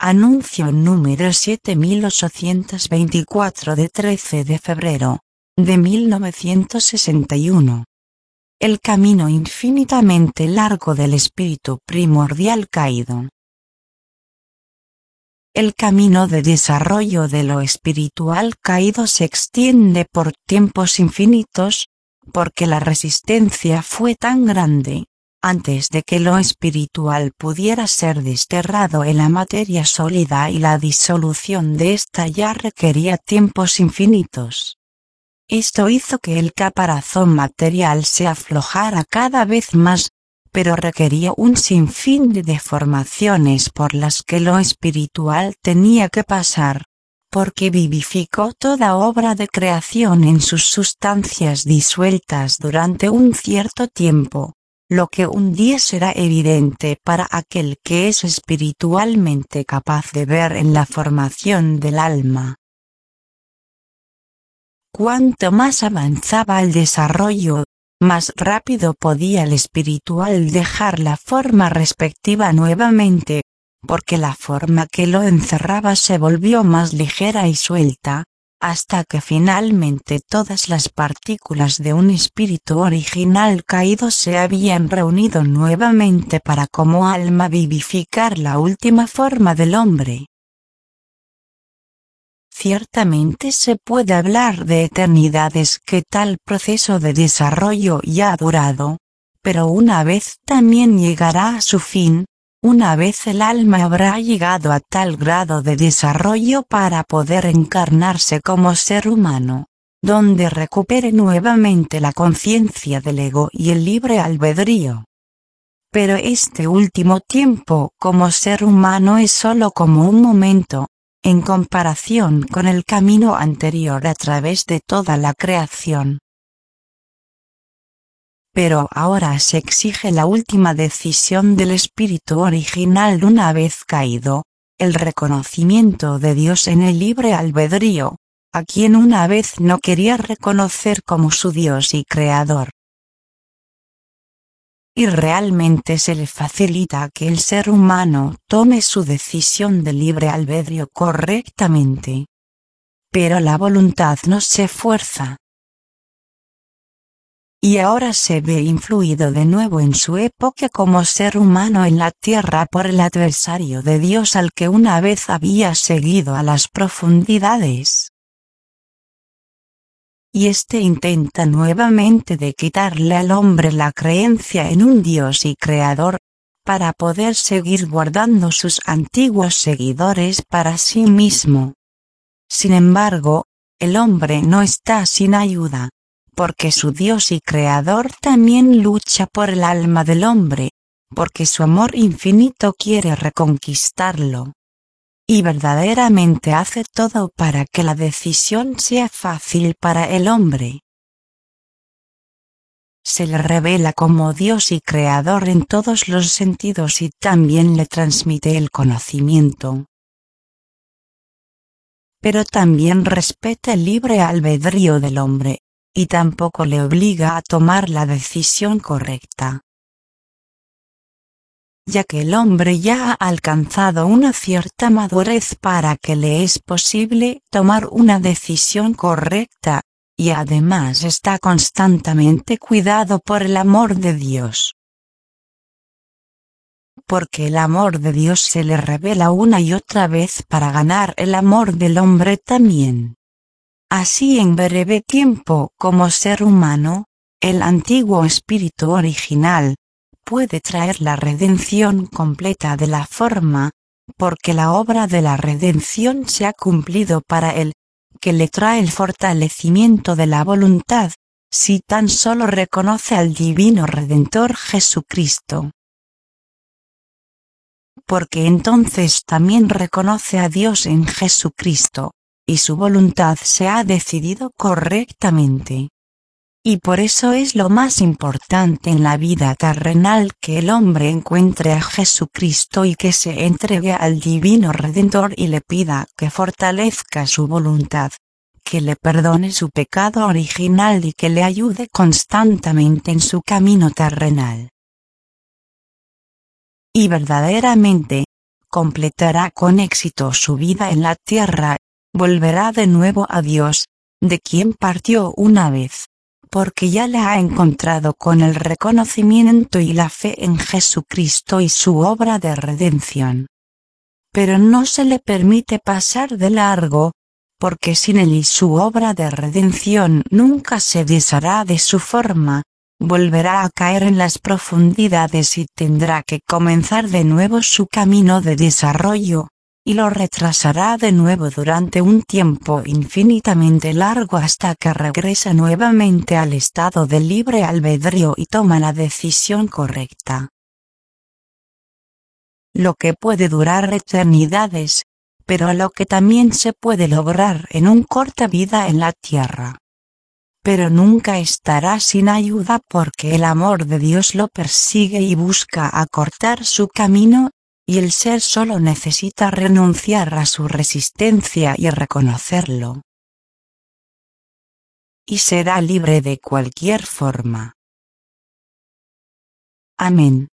Anuncio número 7824 de 13 de febrero de 1961. El camino infinitamente largo del espíritu primordial caído. El camino de desarrollo de lo espiritual caído se extiende por tiempos infinitos, porque la resistencia fue tan grande, antes de que lo espiritual pudiera ser desterrado en la materia sólida, y la disolución de ésta ya requería tiempos infinitos. Esto hizo que el caparazón material se aflojara cada vez más, pero requería un sinfín de deformaciones por las que lo espiritual tenía que pasar, porque vivificó toda obra de creación en sus sustancias disueltas durante un cierto tiempo, lo que un día será evidente para aquel que es espiritualmente capaz de ver en la formación del alma. Cuanto más avanzaba el desarrollo, más rápido podía el espiritual dejar la forma respectiva nuevamente, porque la forma que lo encerraba se volvió más ligera y suelta, hasta que finalmente todas las partículas de un espíritu original caído se habían reunido nuevamente para como alma vivificar la última forma del hombre. Ciertamente se puede hablar de eternidades que tal proceso de desarrollo ya ha durado, pero una vez también llegará a su fin, una vez el alma habrá llegado a tal grado de desarrollo para poder encarnarse como ser humano, donde recupere nuevamente la conciencia del ego y el libre albedrío. Pero este último tiempo como ser humano es solo como un momento, en comparación con el camino anterior a través de toda la creación. Pero ahora se exige la última decisión del espíritu original una vez caído, el reconocimiento de Dios en el libre albedrío, a quien una vez no quería reconocer como su Dios y Creador. Y realmente se le facilita que el ser humano tome su decisión de libre albedrío correctamente. Pero la voluntad no se fuerza. Y ahora se ve influido de nuevo en su época como ser humano en la tierra por el adversario de Dios al que una vez había seguido a las profundidades. Y éste intenta nuevamente de quitarle al hombre la creencia en un Dios y Creador, para poder seguir guardando sus antiguos seguidores para sí mismo. Sin embargo, el hombre no está sin ayuda, porque su Dios y Creador también lucha por el alma del hombre, porque su amor infinito quiere reconquistarlo. Y verdaderamente hace todo para que la decisión sea fácil para el hombre. Se le revela como Dios y Creador en todos los sentidos y también le transmite el conocimiento. Pero también respeta el libre albedrío del hombre, y tampoco le obliga a tomar la decisión correcta. Ya que el hombre ya ha alcanzado una cierta madurez para que le es posible tomar una decisión correcta, y además está constantemente cuidado por el amor de Dios. Porque el amor de Dios se le revela una y otra vez para ganar el amor del hombre también. Así en breve tiempo como ser humano, el antiguo espíritu original puede traer la redención completa de la forma, porque la obra de la redención se ha cumplido para él, que le trae el fortalecimiento de la voluntad, si tan solo reconoce al Divino Redentor Jesucristo. Porque entonces también reconoce a Dios en Jesucristo, y su voluntad se ha decidido correctamente. Y por eso es lo más importante en la vida terrenal que el hombre encuentre a Jesucristo y que se entregue al Divino Redentor y le pida que fortalezca su voluntad, que le perdone su pecado original y que le ayude constantemente en su camino terrenal. Y verdaderamente, completará con éxito su vida en la tierra, volverá de nuevo a Dios, de quien partió una vez, porque ya le ha encontrado con el reconocimiento y la fe en Jesucristo y su obra de redención. Pero no se le permite pasar de largo, porque sin él y su obra de redención nunca se deshará de su forma, volverá a caer en las profundidades y tendrá que comenzar de nuevo su camino de desarrollo, y lo retrasará de nuevo durante un tiempo infinitamente largo hasta que regresa nuevamente al estado de libre albedrío y toma la decisión correcta. Lo que puede durar eternidades, pero lo que también se puede lograr en una corta vida en la tierra. Pero nunca estará sin ayuda porque el amor de Dios lo persigue y busca acortar su camino, y el ser solo necesita renunciar a su resistencia y reconocerlo. Y será libre de cualquier forma. Amén.